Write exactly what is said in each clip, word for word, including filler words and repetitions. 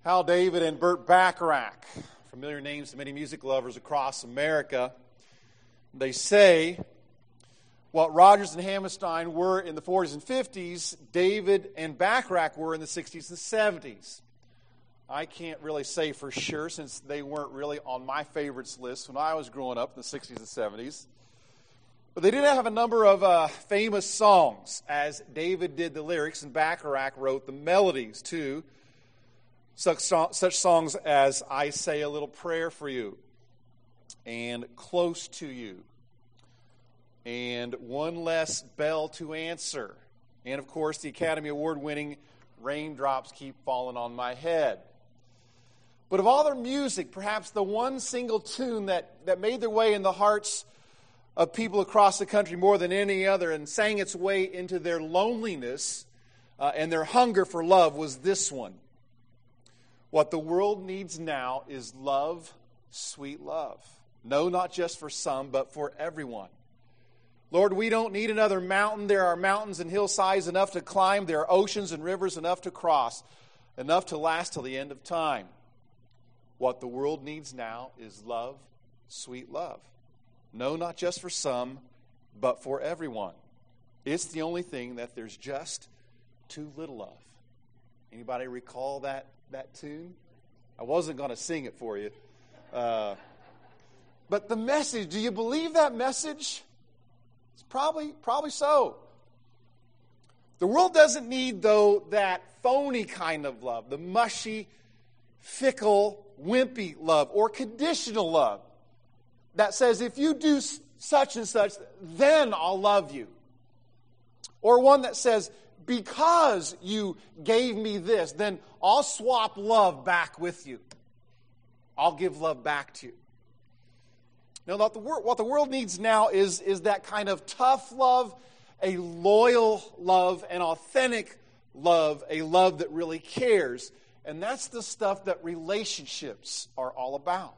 Hal David and Burt Bacharach, familiar names to many music lovers across America. They say what Rodgers and Hammerstein were in the forties and fifties, David and Bacharach were in the sixties and seventies. I can't really say for sure since they weren't really on my favorites list when I was growing up in the sixties and seventies. But they did have a number of uh, famous songs, as David did the lyrics and Bacharach wrote the melodies too. Such, such songs as I Say a Little Prayer for You, and Close to You, and One Less Bell to Answer, and of course the Academy Award-winning Raindrops Keep Falling on My Head. But of all their music, perhaps the one single tune that, that made their way in the hearts of people across the country more than any other and sang its way into their loneliness uh, and their hunger for love was this one. What the world needs now is love, sweet love. No, not just for some, but for everyone. Lord, we don't need another mountain. There are mountains and hillsides enough to climb. There are oceans and rivers enough to cross, enough to last till the end of time. What the world needs now is love, sweet love. No, not just for some, but for everyone. It's the only thing that there's just too little of. Anybody recall that? that tune? I wasn't going to sing it for you. Uh, but the message, do you believe that message? It's probably, probably so. The world doesn't need, though, that phony kind of love, the mushy, fickle, wimpy love, or conditional love that says, if you do such and such, then I'll love you. Or one that says, because you gave me this, then I'll swap love back with you. I'll give love back to you. Now, what the world, what the world needs now is, is that kind of tough love, a loyal love, an authentic love, a love that really cares. And that's the stuff that relationships are all about.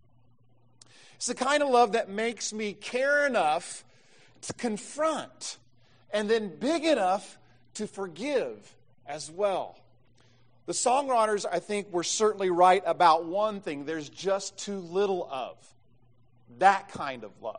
It's the kind of love that makes me care enough to confront, and then big enough to forgive as well. The songwriters, I think, were certainly right about one thing. There's just too little of that kind of love.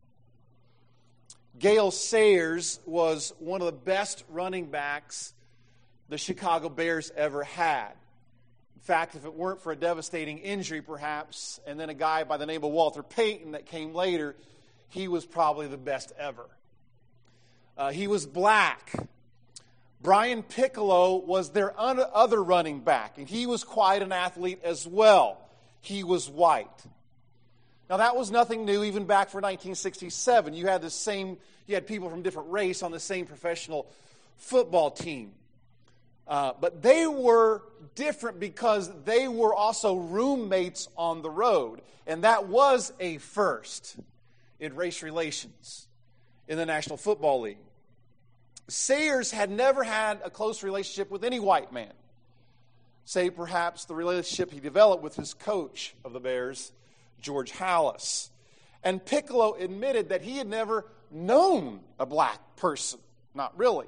Gale Sayers was one of the best running backs the Chicago Bears ever had. In fact, if it weren't for a devastating injury, perhaps, and then a guy by the name of Walter Payton that came later, he was probably the best ever. Uh, he was black. Brian Piccolo was their other running back, and he was quite an athlete as well. He was white. Now, that was nothing new even back for nineteen sixty-seven. You had the same, you had people from different race on the same professional football team. Uh, but they were different because they were also roommates on the road, and that was a first in race relations in the National Football League. Sayers had never had a close relationship with any white man, save perhaps the relationship he developed with his coach of the Bears, George Halas. And Piccolo admitted that he had never known a black person. Not really.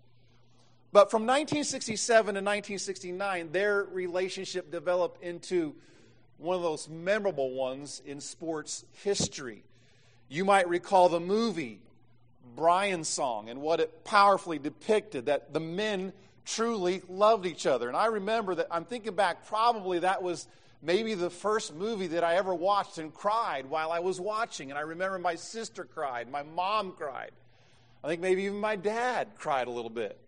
But from nineteen sixty-seven to nineteen sixty-nine, their relationship developed into one of those memorable ones in sports history. You might recall the movie Brian Song and what it powerfully depicted, that the men truly loved each other. And I remember that, I'm thinking back, probably that was maybe the first movie that I ever watched and cried while I was watching. And I remember my sister cried, my mom cried. I think maybe even my dad cried a little bit.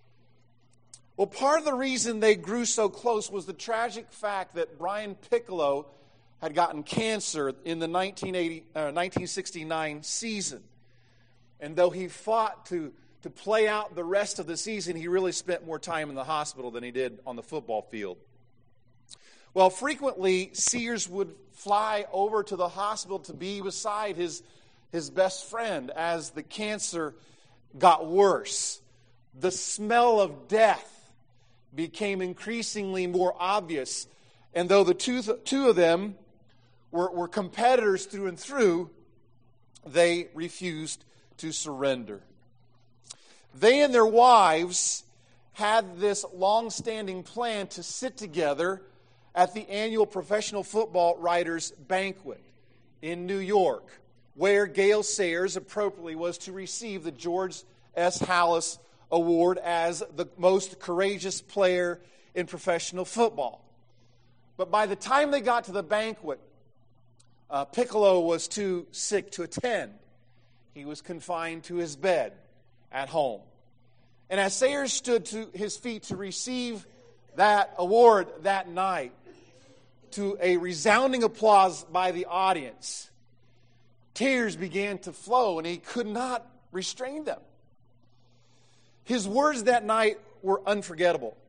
Well, part of the reason they grew so close was the tragic fact that Brian Piccolo had gotten cancer in the nineteen eighty, uh, nineteen sixty-nine season. And though he fought to, to play out the rest of the season, he really spent more time in the hospital than he did on the football field. Well, frequently, Sayers would fly over to the hospital to be beside his, his best friend as the cancer got worse. The smell of death became increasingly more obvious. And though the two, two of them were, were competitors through and through, they refused to surrender. They and their wives had this long-standing plan to sit together at the annual Professional Football Writers Banquet in New York, where Gale Sayers appropriately was to receive the George S. Halas Award as the most courageous player in professional football. But by the time they got to the banquet, uh, Piccolo was too sick to attend. He was confined to his bed at home. And as Sayers stood to his feet to receive that award that night, to a resounding applause by the audience, tears began to flow, and he could not restrain them. His words that night were unforgettable.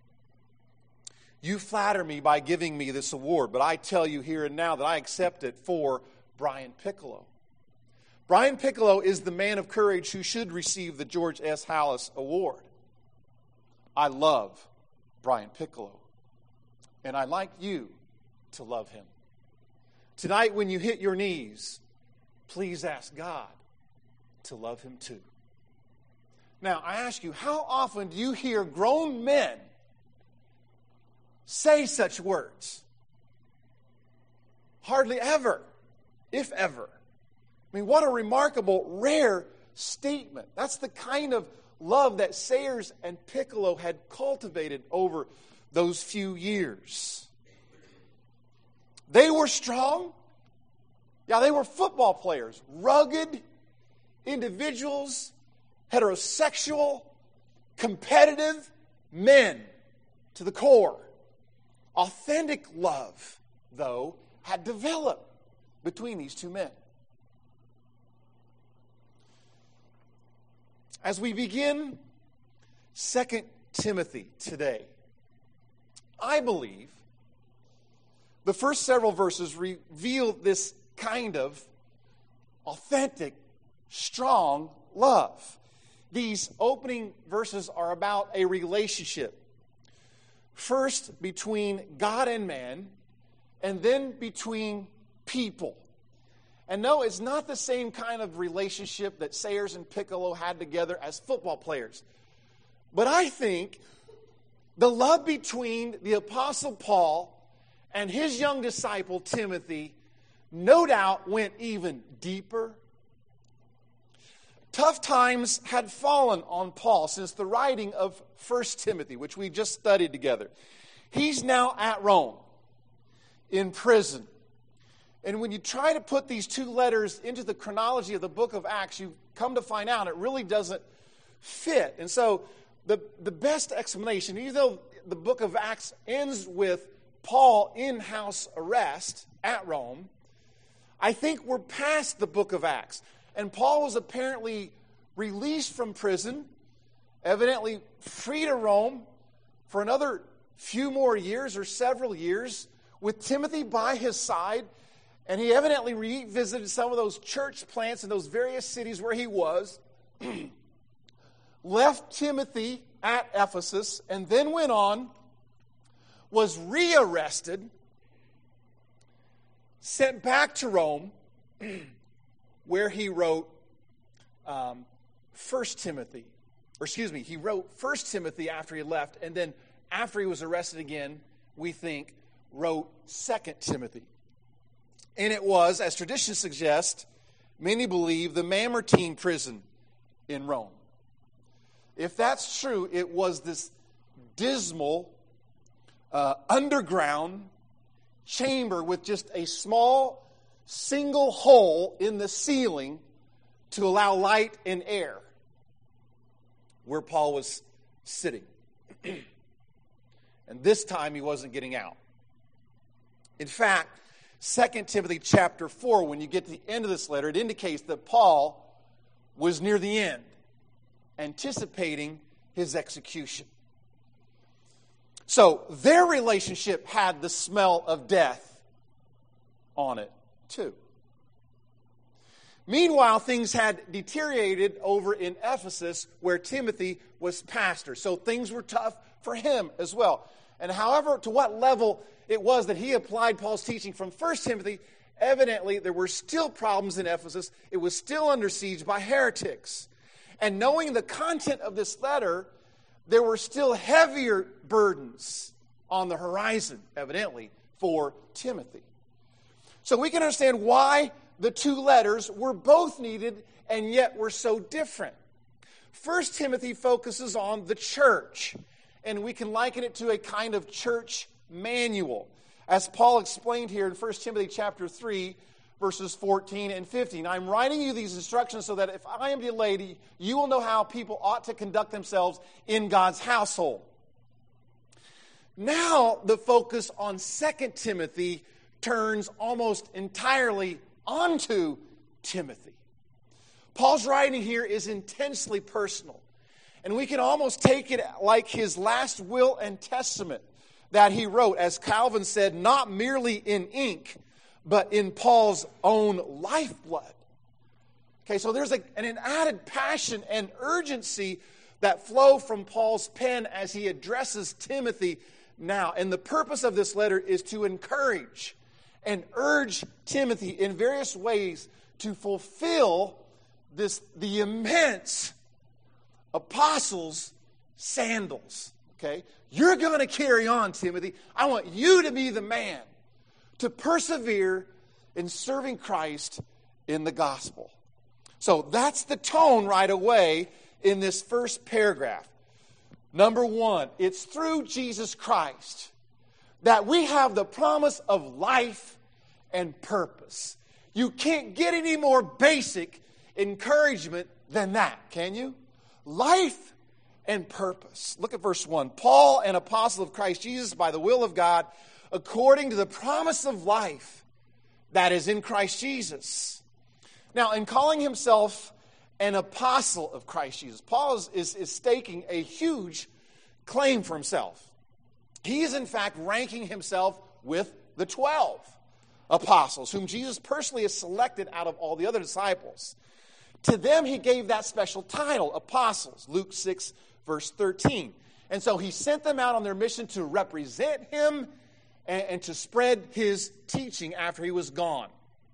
You flatter me by giving me this award, but I tell you here and now that I accept it for Brian Piccolo. Brian Piccolo is the man of courage who should receive the George S. Halas Award. I love Brian Piccolo, and I'd like you to love him. Tonight, when you hit your knees, please ask God to love him too. Now, I ask you, how often do you hear grown men say such words? Hardly ever, if ever. I mean, what a remarkable, rare statement. That's the kind of love that Sayers and Piccolo had cultivated over those few years. They were strong. Yeah, they were football players, rugged individuals, heterosexual, competitive men to the core. Authentic love, though, had developed between these two men. As we begin Second Timothy today, I believe the first several verses reveal this kind of authentic, strong love. These opening verses are about a relationship. First between God and man, and then between people. And no, it's not the same kind of relationship that Sayers and Piccolo had together as football players. But I think the love between the Apostle Paul and his young disciple Timothy no doubt went even deeper. Tough times had fallen on Paul since the writing of First Timothy, which we just studied together. He's now at Rome, in prison. And when you try to put these two letters into the chronology of the book of Acts, you come to find out it really doesn't fit. And so the, the best explanation, even though the book of Acts ends with Paul in house arrest at Rome, I think we're past the book of Acts. And Paul was apparently released from prison, evidently free to Rome for another few more years or several years, with Timothy by his side. And he evidently revisited some of those church plants in those various cities where he was, left Timothy at Ephesus, and then went on, was rearrested, sent back to Rome, where he wrote um, First Timothy. Or excuse me, he wrote First Timothy after he left, and then after he was arrested again, we think, wrote Second Timothy. And it was, as tradition suggests, many believe, the Mamertine prison in Rome. If that's true, it was this dismal, uh, underground chamber with just a small, single hole in the ceiling to allow light and air, where Paul was sitting. And this time he wasn't getting out. In fact, Second Timothy chapter four, when you get to the end of this letter, it indicates that Paul was near the end, anticipating his execution. So their relationship had the smell of death on it too. Meanwhile, things had deteriorated over in Ephesus, where Timothy was pastor. So things were tough for him as well. And however, to what level it was that he applied Paul's teaching from First Timothy, evidently there were still problems in Ephesus. It was still under siege by heretics. And knowing the content of this letter, there were still heavier burdens on the horizon, evidently, for Timothy. So we can understand why the two letters were both needed and yet were so different. First Timothy focuses on the church, and we can liken it to a kind of church manual. As Paul explained here in First Timothy chapter three, verses fourteen and fifteen. I'm writing you these instructions so that if I am delayed, you will know how people ought to conduct themselves in God's household. Now the focus on Second Timothy turns almost entirely onto Timothy. Paul's writing here is intensely personal, and we can almost take it like his last will and testament that he wrote, as Calvin said, not merely in ink, but in Paul's own lifeblood. Okay, so there's a, an added passion and urgency that flow from Paul's pen as he addresses Timothy now. And the purpose of this letter is to encourage and urge Timothy in various ways to fulfill this the immense apostles' sandals. Okay? You're going to carry on, Timothy. I want you to be the man to persevere in serving Christ in the gospel. So that's the tone right away in this first paragraph. Number one, it's through Jesus Christ that we have the promise of life and purpose. You can't get any more basic encouragement than that, can you? Life and purpose. Look at verse one. Paul, an apostle of Christ Jesus by the will of God, according to the promise of life that is in Christ Jesus. Now, in calling himself an apostle of Christ Jesus, Paul is, is, is staking a huge claim for himself. He is, in fact, ranking himself with the twelve apostles, whom Jesus personally has selected out of all the other disciples. To them, he gave that special title, apostles, Luke six, verse thirteen. And so he sent them out on their mission to represent him and, and to spread his teaching after he was gone.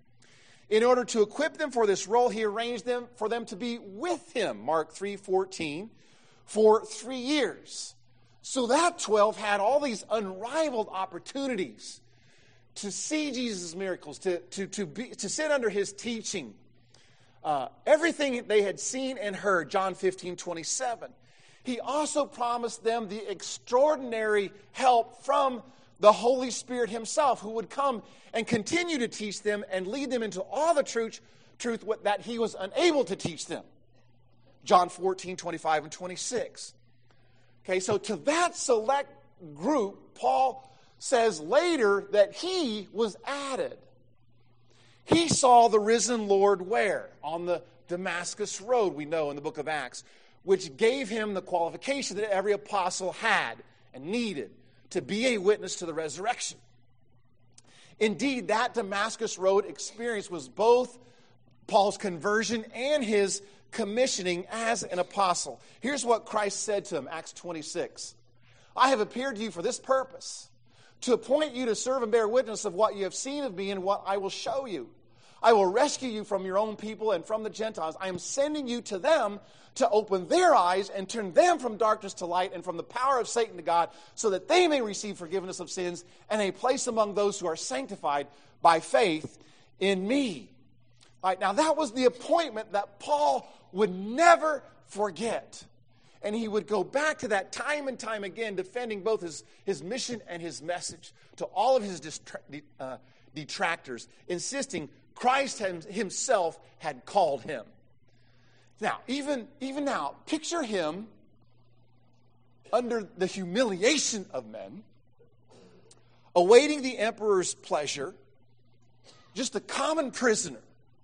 In order to equip them for this role, he arranged them for them to be with him, Mark three fourteen, for three years. So that twelve had all these unrivaled opportunities to see Jesus' miracles, to, to, to, be, to sit under his teaching. Uh, everything they had seen and heard, John fifteen twenty-seven. He also promised them the extraordinary help from the Holy Spirit himself, who would come and continue to teach them and lead them into all the truth, truth that he was unable to teach them. John fourteen twenty-five and twenty-six. Okay, so to that select group, Paul says later that he was added. He saw the risen Lord where? On the Damascus Road, we know in the book of Acts, which gave him the qualification that every apostle had and needed to be a witness to the resurrection. Indeed, that Damascus Road experience was both Paul's conversion and his commissioning as an apostle. Here's what Christ said to him, Acts twenty-six. I have appeared to you for this purpose, to appoint you to serve and bear witness of what you have seen of me and what I will show you. I will rescue you from your own people and from the Gentiles. I am sending you to them to open their eyes and turn them from darkness to light and from the power of Satan to God, so that they may receive forgiveness of sins and a place among those who are sanctified by faith in me. All right, now that was the appointment that Paul would never forget. And he would go back to that time and time again, defending both his, his mission and his message to all of his distra- uh, detractors, insisting Christ himself had called him. Now, even, even now, picture him under the humiliation of men, awaiting the emperor's pleasure, just a common prisoner,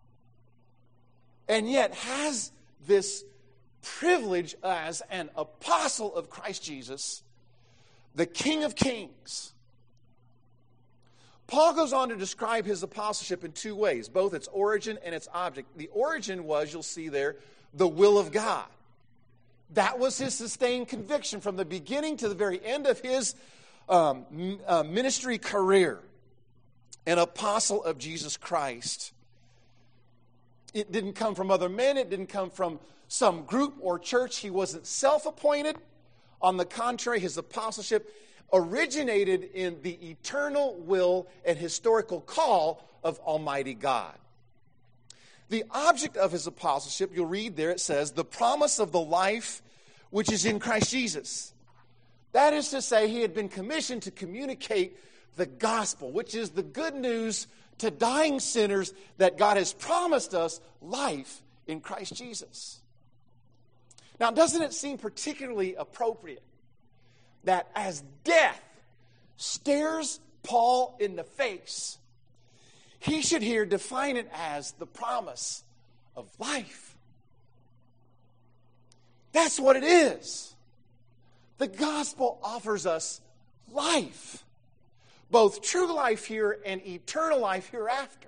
and yet has this privilege as an apostle of Christ Jesus, the King of Kings. Paul goes on to describe his apostleship in two ways, both its origin and its object. The origin was, you'll see there, the will of God. That was his sustained conviction from the beginning to the very end of his um, uh, ministry career, an apostle of Jesus Christ. It didn't come from other men. It didn't come from some group or church. He wasn't self-appointed. On the contrary, his apostleship originated in the eternal will and historical call of Almighty God. The object of his apostleship, you'll read there, it says, the promise of the life which is in Christ Jesus. That is to say, he had been commissioned to communicate the gospel, which is the good news to dying sinners that God has promised us life in Christ Jesus. Now, doesn't it seem particularly appropriate that as death stares Paul in the face, he should here define it as the promise of life? That's what it is. The gospel offers us life, both true life here and eternal life hereafter.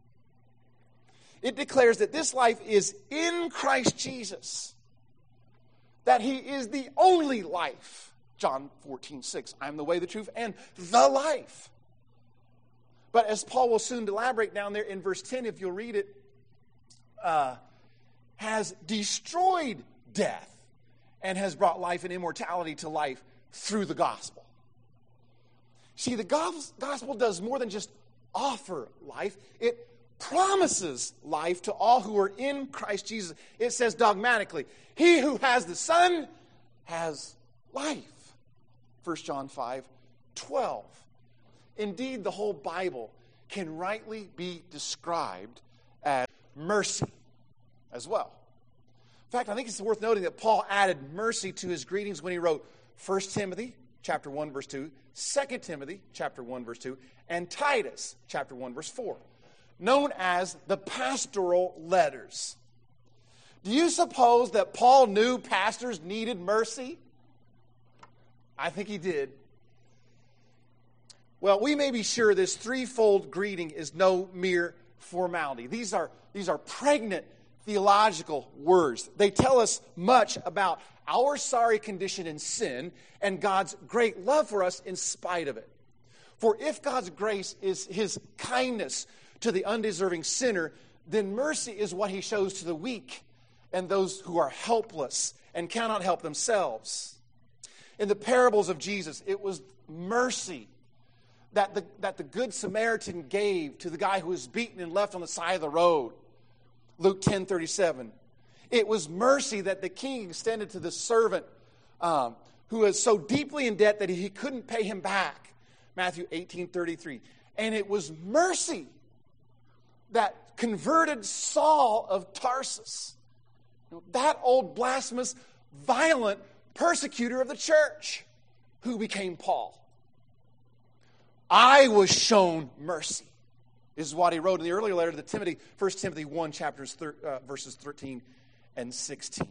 It declares that this life is in Christ Jesus, that he is the only life. John fourteen six, I am the way, the truth, and the life. But as Paul will soon elaborate down there in verse ten, if you'll read it, uh, has destroyed death and has brought life and immortality to life through the gospel. See, the gospel does more than just offer life. It promises life to all who are in Christ Jesus. It says dogmatically, he who has the Son has life. First John five twelve. Indeed, the whole Bible can rightly be described as mercy as well. In fact, I think it's worth noting that Paul added mercy to his greetings when he wrote First Timothy chapter one, verse two, Second Timothy chapter one, verse two, and Titus chapter one, verse four, known as the pastoral letters. Do you suppose that Paul knew pastors needed mercy? I think he did. Well, we may be sure this threefold greeting is no mere formality. These are, these are pregnant theological words. They tell us much about our sorry condition in sin and God's great love for us in spite of it. For if God's grace is his kindness to the undeserving sinner, then mercy is what he shows to the weak and those who are helpless and cannot help themselves. In the parables of Jesus, it was mercy that the, that the Good Samaritan gave to the guy who was beaten and left on the side of the road. Luke ten thirty-seven. It was mercy that the king extended to the servant um, who was so deeply in debt that he couldn't pay him back. Matthew eighteen thirty-three. And it was mercy that converted Saul of Tarsus, that old blasphemous, violent persecutor of the church, who became Paul. I was shown mercy, is what he wrote in the earlier letter to Timothy, First Timothy one, chapters thir- uh, verses thirteen and sixteen.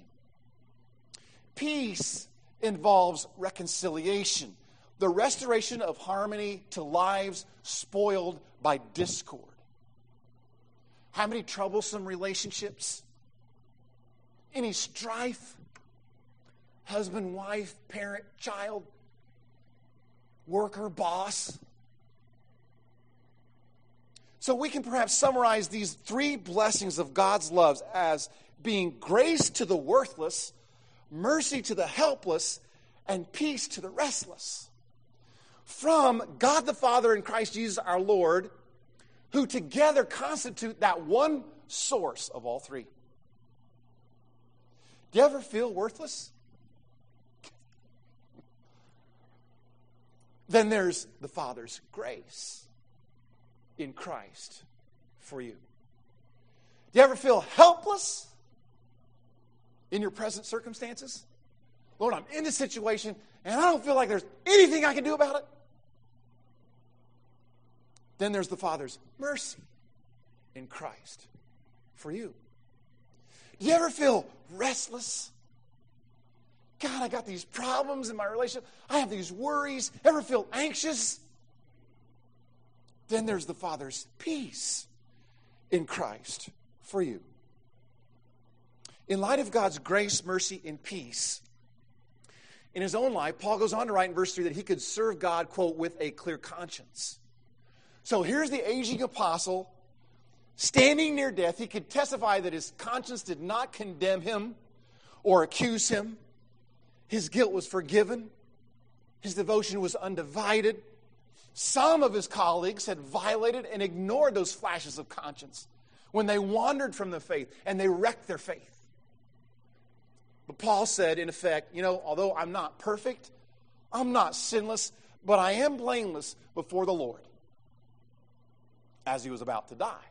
Peace involves reconciliation, the restoration of harmony to lives spoiled by discord. How many troublesome relationships? Any strife? Husband, wife, parent, child, worker, boss? So we can perhaps summarize these three blessings of God's love as being grace to the worthless, mercy to the helpless, and peace to the restless. From God the Father and Christ Jesus our Lord, who together constitute that one source of all three. Do you ever feel worthless? Then there's the Father's grace in Christ for you. Do you ever feel helpless in your present circumstances? Lord, I'm in this situation and I don't feel like there's anything I can do about it. Then there's the Father's mercy in Christ for you. Do you ever feel restless? God, I got these problems in my relationship. I have these worries. Ever feel anxious? Then there's the Father's peace in Christ for you. In light of God's grace, mercy, and peace, in his own life, Paul goes on to write in verse three that he could serve God, quote, with a clear conscience. So here's the aging apostle standing near death. He could testify that his conscience did not condemn him or accuse him. His guilt was forgiven. His devotion was undivided. Some of his colleagues had violated and ignored those flashes of conscience when they wandered from the faith and they wrecked their faith. But Paul said, in effect, you know, although I'm not perfect, I'm not sinless, but I am blameless before the Lord, as he was about to die.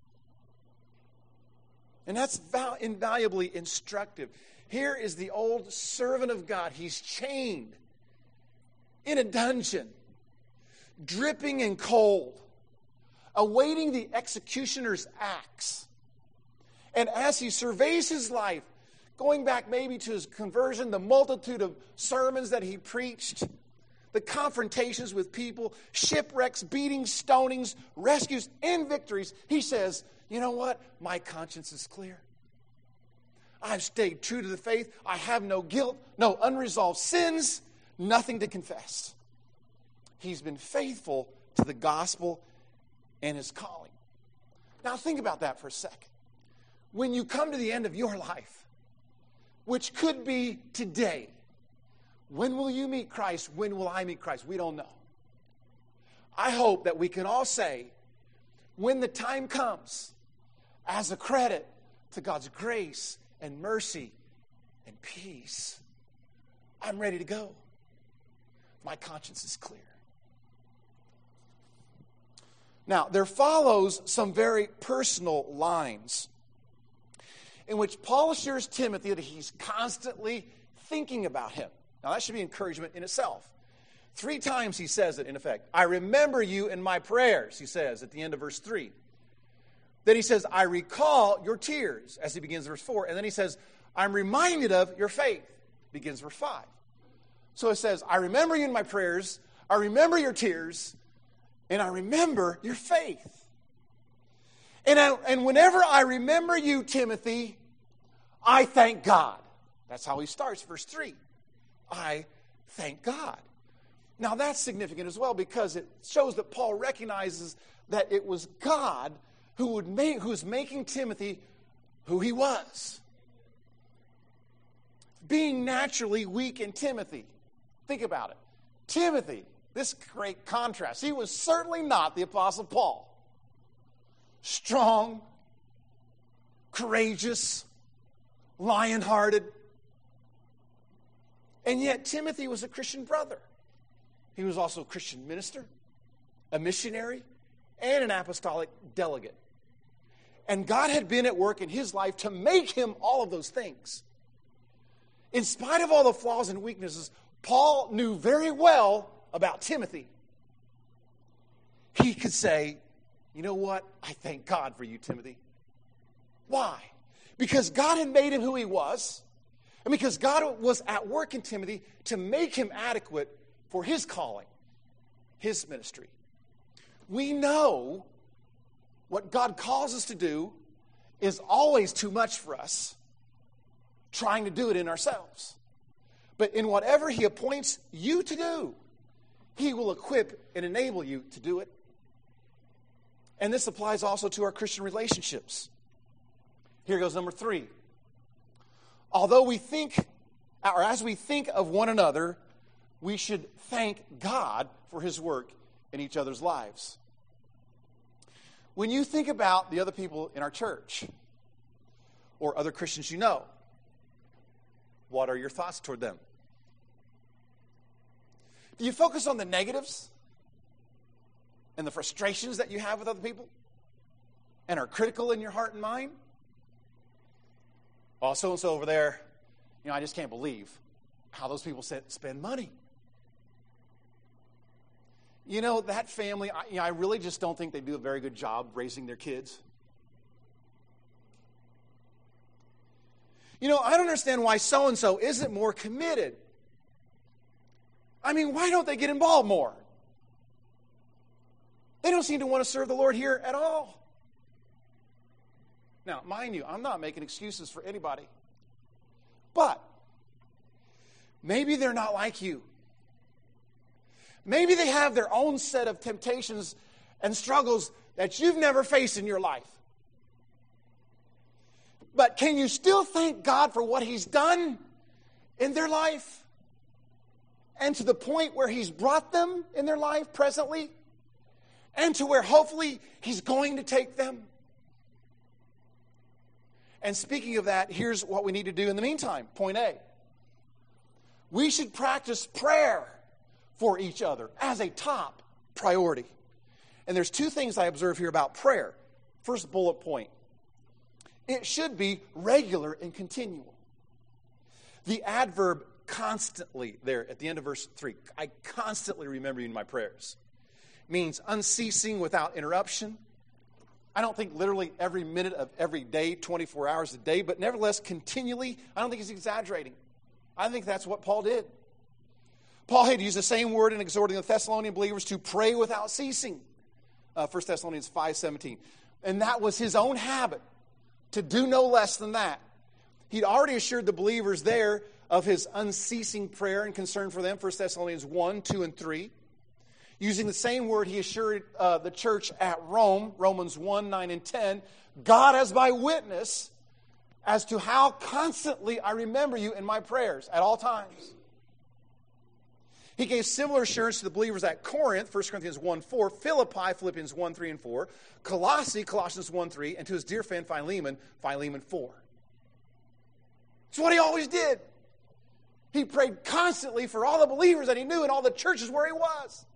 And that's val- invaluably instructive. Here is the old servant of God. He's chained in a dungeon, dripping and cold, awaiting the executioner's axe. And as he surveys his life, going back maybe to his conversion, the multitude of sermons that he preached, the confrontations with people, shipwrecks, beatings, stonings, rescues, and victories, he says, you know what? My conscience is clear. I've stayed true to the faith. I have no guilt, no unresolved sins, nothing to confess. He's been faithful to the gospel and his calling. Now think about that for a second. When you come to the end of your life, which could be today, when will you meet Christ? When will I meet Christ? We don't know. I hope that we can all say, when the time comes, as a credit to God's grace and mercy and peace, I'm ready to go. My conscience is clear. Now, there follows some very personal lines in which Paul assures Timothy that he's constantly thinking about him. Now, that should be encouragement in itself. Three times he says it, in effect. I remember you in my prayers, he says at the end of verse three. Then he says, I recall your tears, as he begins verse four. And then he says, I'm reminded of your faith, begins verse five. So it says, I remember you in my prayers, I remember your tears, and I remember your faith. And, I, and whenever I remember you, Timothy, I thank God. That's how he starts, verse three. I thank God. Now that's significant as well because it shows that Paul recognizes that it was God who would make, who was making Timothy who he was. Being naturally weak in Timothy. Think about it. Timothy, this great contrast. He was certainly not the Apostle Paul. Strong, courageous, lion-hearted. And yet Timothy was a Christian brother. He was also a Christian minister, a missionary, and an apostolic delegate. And God had been at work in his life to make him all of those things. In spite of all the flaws and weaknesses, Paul knew very well about Timothy. He could say, you know what? I thank God for you, Timothy. Why? Because God had made him who he was, and because God was at work in Timothy to make him adequate for his calling, his ministry. We know what God calls us to do is always too much for us, trying to do it in ourselves. But in whatever he appoints you to do, he will equip and enable you to do it. And this applies also to our Christian relationships. Here goes number three. Although we think, or as we think of one another, we should thank God for his work in each other's lives. When you think about the other people in our church or other Christians you know, what are your thoughts toward them? Do you focus on the negatives and the frustrations that you have with other people and are critical in your heart and mind? Oh, so-and-so over there, you know, I just can't believe how those people spend money. You know, that family, I, you know, I really just don't think they do a very good job raising their kids. You know, I don't understand why so-and-so isn't more committed. I mean, why don't they get involved more? They don't seem to want to serve the Lord here at all. Now, mind you, I'm not making excuses for anybody. But maybe they're not like you. Maybe they have their own set of temptations and struggles that you've never faced in your life. But can you still thank God for what he's done in their life? and to the point where he's brought them in their life presently, and to where hopefully he's going to take them. And speaking of that, here's what we need to do in the meantime. Point A. We should practice prayer for each other as a top priority. And there's two things I observe here about prayer. First bullet point. It should be regular and continual. The adverb constantly there at the end of verse three, I constantly remember you in my prayers, means unceasing without interruption. I don't think literally every minute of every day, twenty-four hours a day, but nevertheless continually. I don't think he's exaggerating. I think that's what Paul did. Paul had used the same word in exhorting the Thessalonian believers to pray without ceasing. Uh, First Thessalonians five seventeen. And that was his own habit, to do no less than that. He'd already assured the believers there of his unceasing prayer and concern for them, First Thessalonians one, two, and three. Using the same word he assured uh, the church at Rome, Romans one, nine, and ten. God as my witness as to how constantly I remember you in my prayers at all times. He gave similar assurance to the believers at Corinth, First Corinthians one, four, Philippi, Philippians one, three, and four, Colossae, Colossians one, three, and to his dear friend Philemon, Philemon four. It's what he always did. He prayed constantly for all the believers that he knew in all the churches where he was.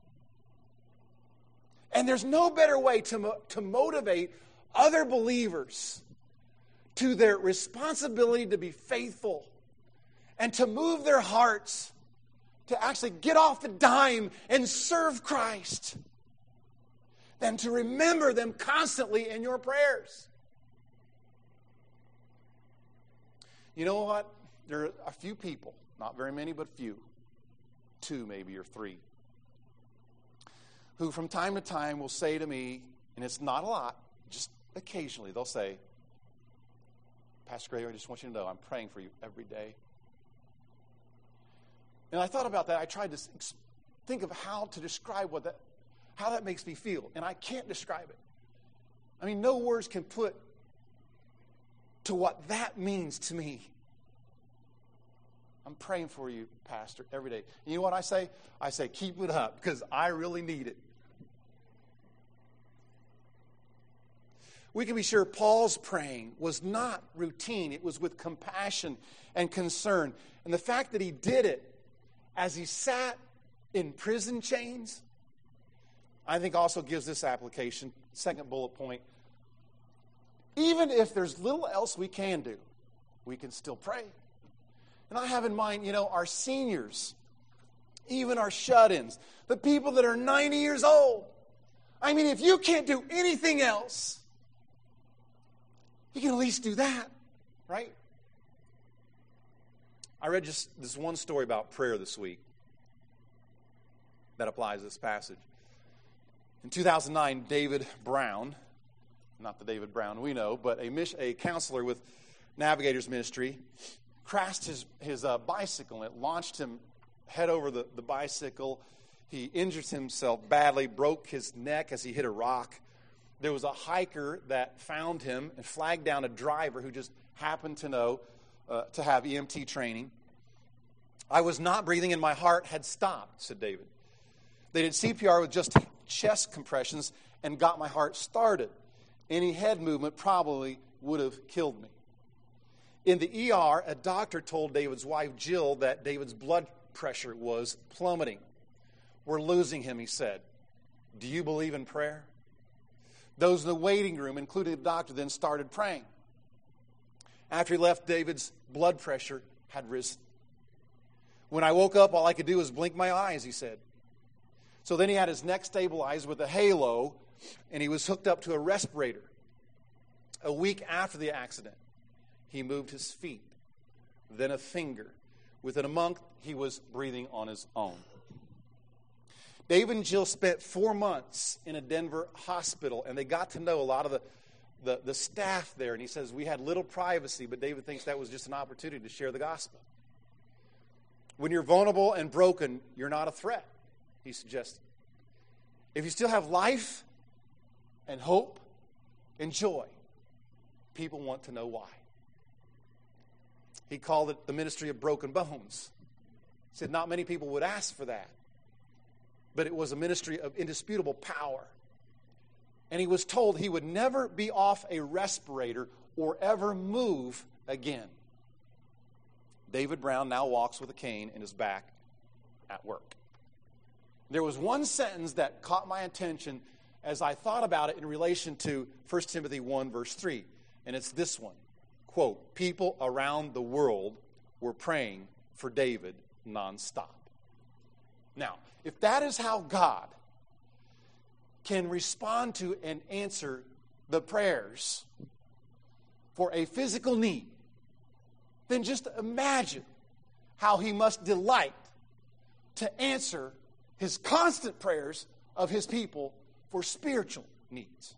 And there's no better way to, mo- to motivate other believers to their responsibility to be faithful and to move their hearts to actually get off the dime and serve Christ than to remember them constantly in your prayers. You know what? There are a few people, not very many, but few, two maybe or three, who from time to time will say to me, and it's not a lot, just occasionally, they'll say, Pastor Gray, I just want you to know I'm praying for you every day. And I thought about that. I tried to think of how to describe what that, how that makes me feel, and I can't describe it. I mean, no words can put to what that means to me. I'm praying for you, Pastor, every day. And you know what I say? I say, keep it up, because I really need it. We can be sure Paul's praying was not routine. It was with compassion and concern. And the fact that he did it as he sat in prison chains, I think also gives this application. Second bullet point. Even if there's little else we can do, we can still pray. And I have in mind, you know, our seniors, even our shut-ins, the people that are ninety years old. I mean, if you can't do anything else, you can at least do that, right? I read just this one story about prayer this week that applies to this passage. In two thousand nine, David Brown, not the David Brown we know, but a, mission, a counselor with Navigators Ministry, crashed his, his uh, bicycle, and it launched him head over the, the bicycle. He injured himself badly, broke his neck as he hit a rock. There was a hiker that found him and flagged down a driver who just happened to know, uh, to have E M T training. I was not breathing and my heart had stopped, said David. They did C P R with just chest compressions and got my heart started. Any head movement probably would have killed me. In the E R, a doctor told David's wife, Jill, that David's blood pressure was plummeting. We're losing him, he said. Do you believe in prayer? Those in the waiting room, including the doctor, then started praying. After he left, David's blood pressure had risen. When I woke up, all I could do was blink my eyes, he said. So then he had his neck stabilized with a halo, and he was hooked up to a respirator. A week after the accident, he moved his feet, then a finger. Within a month, he was breathing on his own. David and Jill spent four months in a Denver hospital, and they got to know a lot of the, the, the staff there. And he says, we had little privacy, but David thinks that was just an opportunity to share the gospel. When you're vulnerable and broken, you're not a threat, he suggested. If you still have life and hope and joy, people want to know why. He called it the ministry of broken bones. He said not many people would ask for that. But it was a ministry of indisputable power. And he was told he would never be off a respirator or ever move again. David Brown now walks with a cane in his back at work. There was one sentence that caught my attention as I thought about it in relation to First Timothy one, verse three. And it's this one. Quote, people around the world were praying for David nonstop. Now, if that is how God can respond to and answer the prayers for a physical need, then just imagine how he must delight to answer his constant prayers of his people for spiritual needs.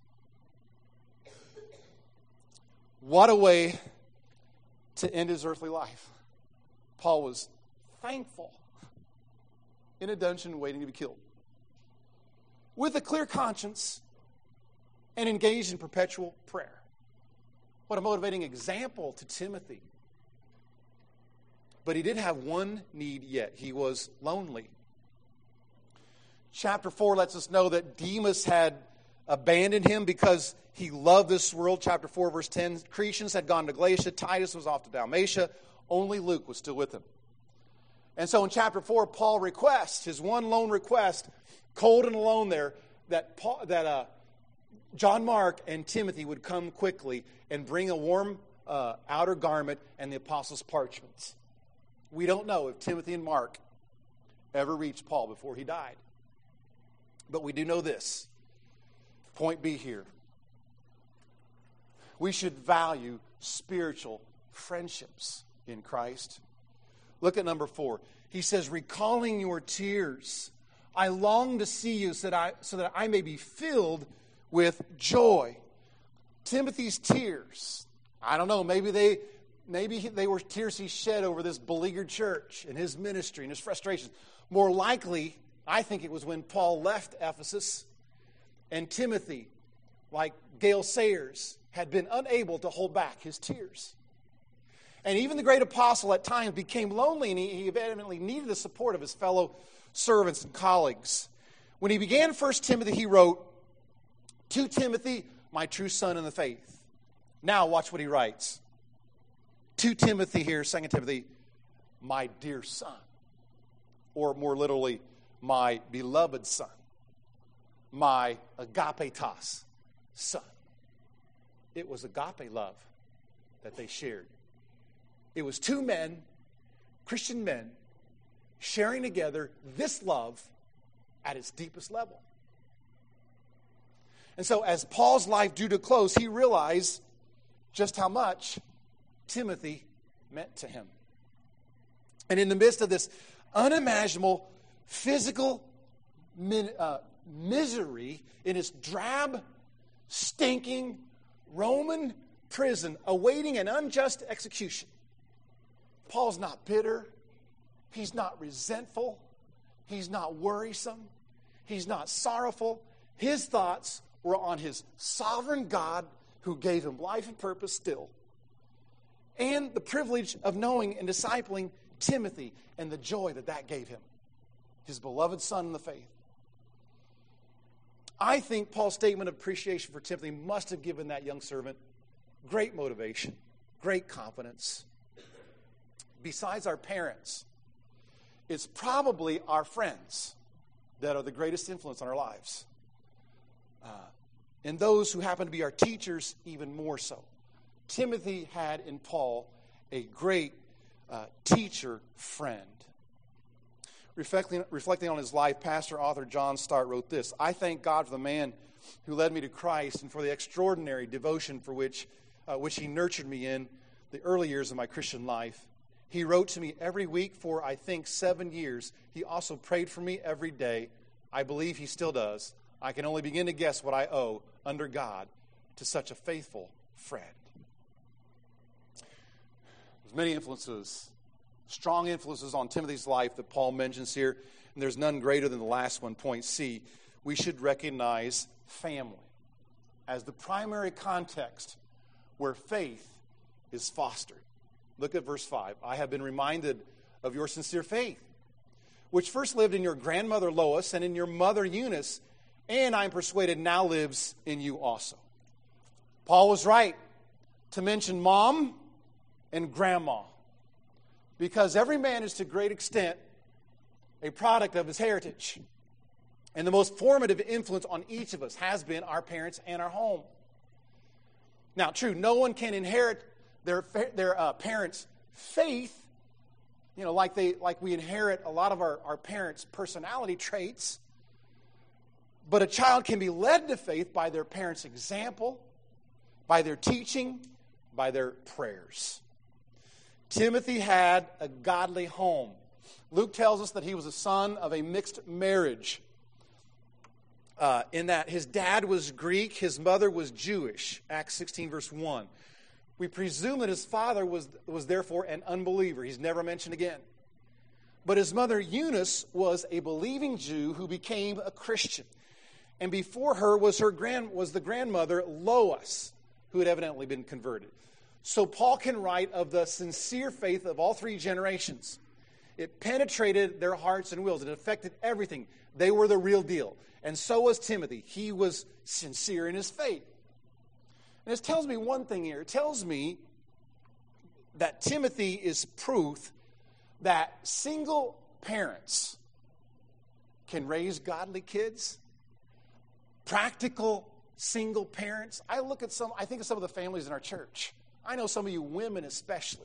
What a way to end his earthly life. Paul was thankful in a dungeon waiting to be killed, with a clear conscience and engaged in perpetual prayer. What a motivating example to Timothy. But he did have one need yet. He was lonely. Chapter four lets us know that Demas had abandoned him because he loved this world. Chapter four, verse ten, Cretans had gone to Galatia. Titus was off to Dalmatia. Only Luke was still with him. And so in chapter four, Paul requests, his one lone request, cold and alone there, that Paul, that uh, John Mark and Timothy would come quickly and bring a warm uh, outer garment and the apostles' parchments. We don't know if Timothy and Mark ever reached Paul before he died. But we do know this. Point B here. We should value spiritual friendships in Christ. Look at number four. He says, recalling your tears, I long to see you so that I, so that I may be filled with joy. Timothy's tears, I don't know, maybe they maybe they were tears he shed over this beleaguered church and his ministry and his frustrations. More likely, I think it was when Paul left Ephesus and Timothy, like Gail Sayers, had been unable to hold back his tears. And even the great apostle at times became lonely, and he, he evidently needed the support of his fellow servants and colleagues. When he began First Timothy, he wrote, to Timothy, my true son in the faith. Now watch what he writes. To Timothy here, Second Timothy, my dear son. Or more literally, my beloved son. My agapetos son. It was agape love that they shared. It was two men, Christian men, sharing together this love at its deepest level. And so as Paul's life drew to close, he realized just how much Timothy meant to him. And in the midst of this unimaginable physical min, uh, misery in his drab, stinking Roman prison awaiting an unjust execution, Paul's not bitter. He's not resentful. He's not worrisome. He's not sorrowful. His thoughts were on his sovereign God who gave him life and purpose still, and the privilege of knowing and discipling Timothy and the joy that that gave him, his beloved son in the faith. I think Paul's statement of appreciation for Timothy must have given that young servant great motivation, great confidence. Besides our parents, it's probably our friends that are the greatest influence on our lives. Uh, and those who happen to be our teachers, even more so. Timothy had in Paul a great uh, teacher friend. Reflecting, reflecting on his life, pastor author John Stott wrote this: I thank God for the man who led me to Christ and for the extraordinary devotion for which, uh, which he nurtured me in the early years of my Christian life. He wrote to me every week for, I think, seven years. He also prayed for me every day. I believe he still does. I can only begin to guess what I owe, under God, to such a faithful friend. There's many influences, strong influences on Timothy's life that Paul mentions here, and there's none greater than the last one, point C. We should recognize family as the primary context where faith is fostered. Look at verse five. I have been reminded of your sincere faith which first lived in your grandmother Lois and in your mother Eunice, and I am persuaded now lives in you also. Paul was right to mention mom and grandma, because every man is to a great extent a product of his heritage. And the most formative influence on each of us has been our parents and our home. Now, true, no one can inherit their their uh, parents' faith, you know, like they like we inherit a lot of our, our parents' personality traits. But a child can be led to faith by their parents' example, by their teaching, by their prayers. Timothy had a godly home. Luke tells us that he was a son of a mixed marriage. Uh, in that his dad was Greek, his mother was Jewish. Acts sixteen, verse one. We presume that his father was, was therefore an unbeliever. He's never mentioned again. But his mother Eunice was a believing Jew who became a Christian. And before her was her grand was the grandmother Lois, who had evidently been converted. So Paul can write of the sincere faith of all three generations. It penetrated their hearts and wills. It affected everything. They were the real deal. And so was Timothy. He was sincere in his faith. And this tells me one thing here. It tells me that Timothy is proof that single parents can raise godly kids. Practical single parents. I look at some, I think of some of the families in our church. I know some of you women especially.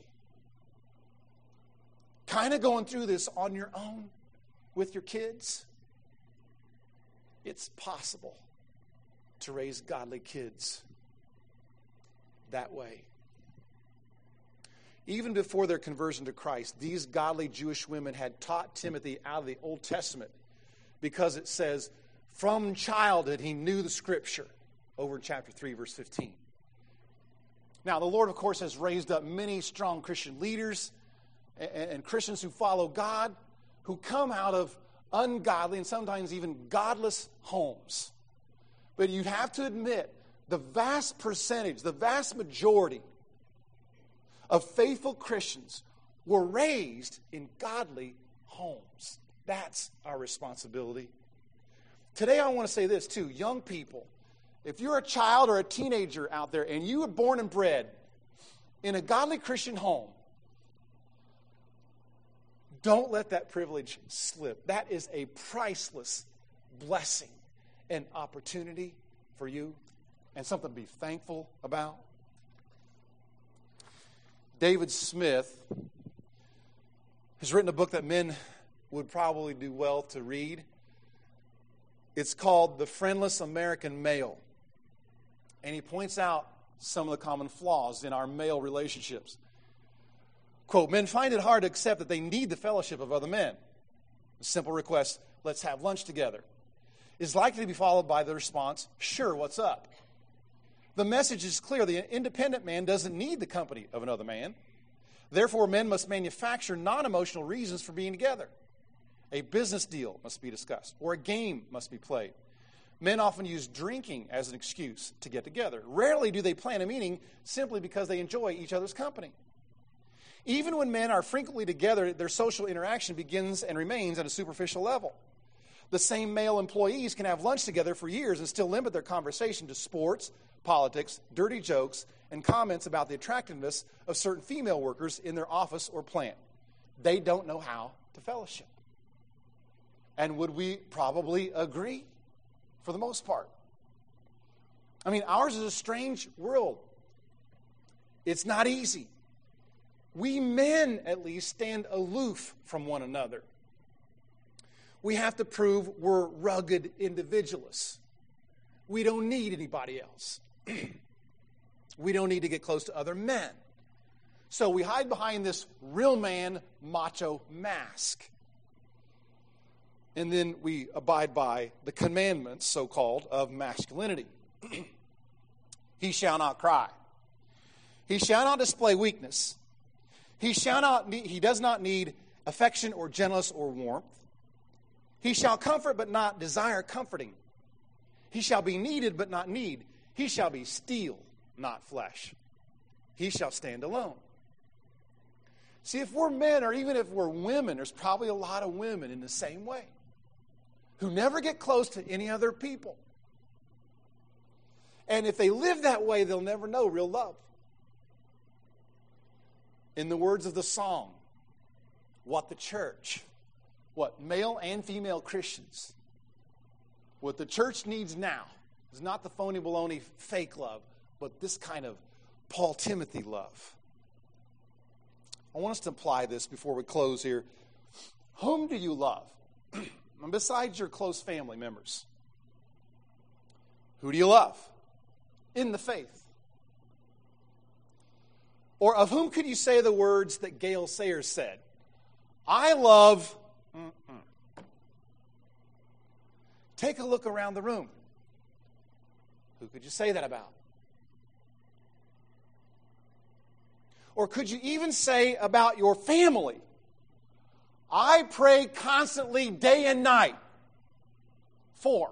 Kind of going through this on your own with your kids. It's possible to raise godly kids that way. Even before their conversion to Christ, these godly Jewish women had taught Timothy out of the Old Testament, because it says, from childhood he knew the Scripture, over in chapter three, verse fifteen. Now, the Lord, of course, has raised up many strong Christian leaders and, and Christians who follow God, who come out of ungodly and sometimes even godless homes. But you'd have to admit, the vast percentage, the vast majority of faithful Christians were raised in godly homes. That's our responsibility. Today I want to say this too, young people. If you're a child or a teenager out there and you were born and bred in a godly Christian home, don't let that privilege slip. That is a priceless blessing and opportunity for you and something to be thankful about. David Smith has written a book that men would probably do well to read. It's called The Friendless American Male. And he points out some of the common flaws in our male relationships. Quote, men find it hard to accept that they need the fellowship of other men. A simple request, let's have lunch together, is likely to be followed by the response, sure, what's up? The message is clear. The independent man doesn't need the company of another man. Therefore, men must manufacture non-emotional reasons for being together. A business deal must be discussed, or a game must be played. Men often use drinking as an excuse to get together. Rarely do they plan a meeting simply because they enjoy each other's company. Even when men are frequently together, their social interaction begins and remains at a superficial level. The same male employees can have lunch together for years and still limit their conversation to sports, politics, dirty jokes, and comments about the attractiveness of certain female workers in their office or plant. They don't know how to fellowship. And would we probably agree for the most part? I mean, ours is a strange world. It's not easy. We men, at least, stand aloof from one another. We have to prove we're rugged individualists. We don't need anybody else. We don't need to get close to other men. So we hide behind this real man macho mask. And then we abide by the commandments, so-called, of masculinity. He shall not cry. He shall not display weakness. He shall not need, he does not need affection or gentleness or warmth. He shall comfort but not desire comforting. He shall be needed but not need. He shall be steel, not flesh. He shall stand alone. See, if we're men or even if we're women, there's probably a lot of women in the same way who never get close to any other people. And if they live that way, they'll never know real love. In the words of the song, what the church, what male and female Christians, what the church needs now is not the phony baloney fake love, but this kind of Paul Timothy love. I want us to apply this before we close here. Whom do you love? Besides your close family members, who do you love in the faith? Or of whom could you say the words that Gail Sayers said? I love... Mm-mm. Take a look around the room. Who could you say that about? Or could you even say about your family, I pray constantly day and night for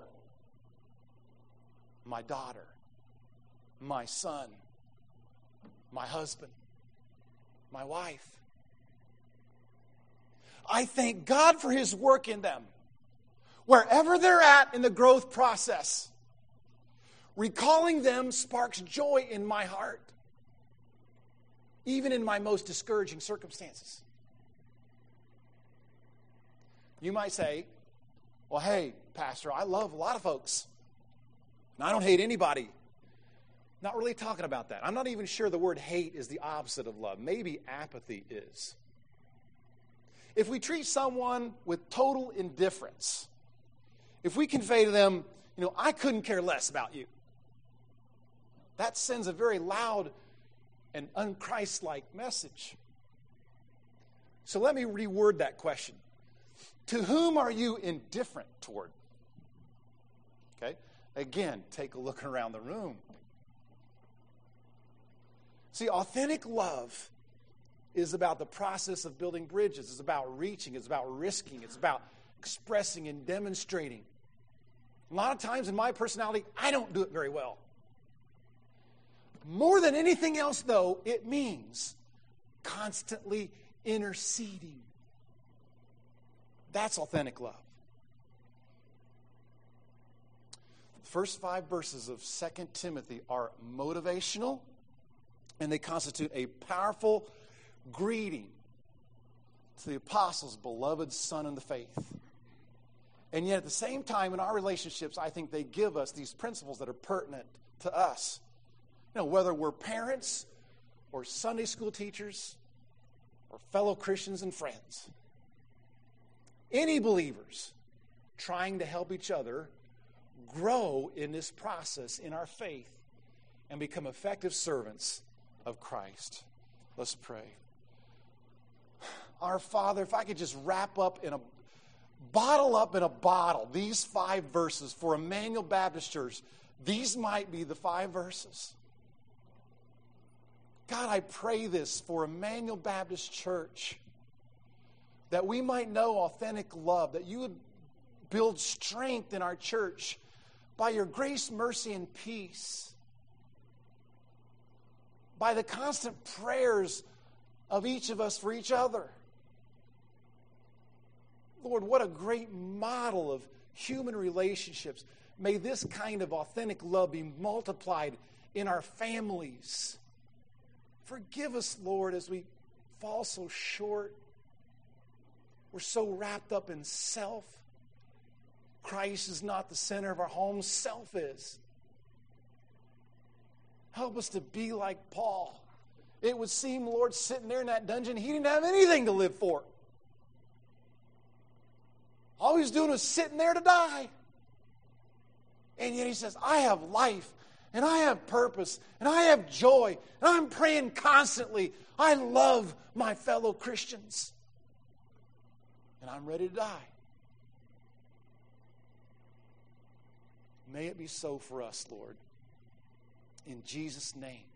my daughter, my son, my husband, my wife. I thank God for His work in them. Wherever they're at in the growth process, recalling them sparks joy in my heart, even in my most discouraging circumstances. You might say, well, hey, Pastor, I love a lot of folks, and I don't hate anybody. Not really talking about that. I'm not even sure the word hate is the opposite of love. Maybe apathy is. If we treat someone with total indifference, if we convey to them, you know, I couldn't care less about you, that sends a very loud and un-Christ-like message. So let me reword that question. To whom are you indifferent toward? Okay? Again, take a look around the room. See, authentic love is about the process of building bridges. It's about reaching. It's about risking. It's about expressing and demonstrating. A lot of times in my personality, I don't do it very well. More than anything else, though, it means constantly interceding. That's authentic love. The first five verses of Second Timothy are motivational, and they constitute a powerful greeting to the apostles' beloved son in the faith. And yet at the same time, in our relationships, I think they give us these principles that are pertinent to us. You know, whether we're parents or Sunday school teachers or fellow Christians and friends. Any believers trying to help each other grow in this process in our faith and become effective servants of Christ. Let's pray. Our Father, if I could just wrap up in a, bottle up in a bottle these five verses for Emmanuel Baptist Church, these might be the five verses. God, I pray this for Emmanuel Baptist Church, that we might know authentic love, that you would build strength in our church by your grace, mercy, and peace, by the constant prayers of each of us for each other. Lord, what a great model of human relationships. May this kind of authentic love be multiplied in our families. Forgive us, Lord, as we fall so short. We're so wrapped up in self. Christ is not the center of our home. Self is. Help us to be like Paul. It would seem, Lord, sitting there in that dungeon, he didn't have anything to live for. All he was doing was sitting there to die. And yet he says, I have life, and I have purpose, and I have joy, and I'm praying constantly. I love my fellow Christians. And I'm ready to die. May it be so for us, Lord. In Jesus' name.